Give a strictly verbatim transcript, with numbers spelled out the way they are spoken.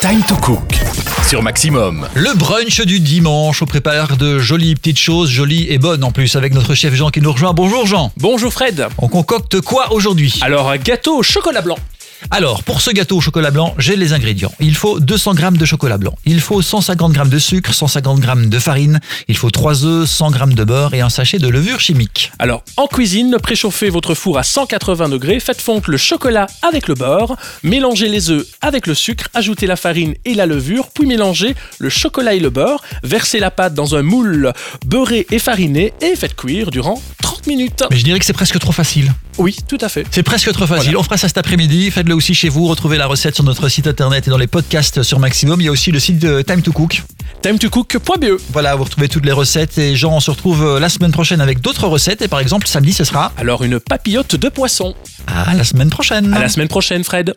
Time to Cook sur Maximum. Le brunch du dimanche, on prépare de jolies petites choses, jolies et bonnes en plus, avec notre chef Jean qui nous rejoint. Bonjour Jean. Bonjour Fred. On concocte quoi aujourd'hui? Alors, un gâteau au chocolat blanc. Alors, pour ce gâteau au chocolat blanc, j'ai les ingrédients. Il faut deux cents grammes de chocolat blanc. Il faut cent cinquante grammes de sucre, cent cinquante grammes de farine. Il faut trois œufs, cent grammes de beurre et un sachet de levure chimique. Alors, en cuisine, préchauffez votre four à cent quatre-vingts degrés, faites fondre le chocolat avec le beurre, mélangez les œufs avec le sucre, ajoutez la farine et la levure, puis mélangez le chocolat et le beurre, versez la pâte dans un moule beurré et fariné et faites cuire durant trente minutes. Mais je dirais que c'est presque trop facile. Oui, tout à fait. C'est presque trop facile. Voilà. On fera ça cet après-midi. Faites-le aussi chez vous. Retrouvez la recette sur notre site internet et dans les podcasts sur Maximum. Il y a aussi le site de Time to Cook. time to cook point b e. Voilà, vous retrouvez toutes les recettes. Et Jean, on se retrouve la semaine prochaine avec d'autres recettes. Et par exemple, samedi, ce sera... Alors, une papillote de poisson. À la semaine prochaine. À la semaine prochaine, Fred.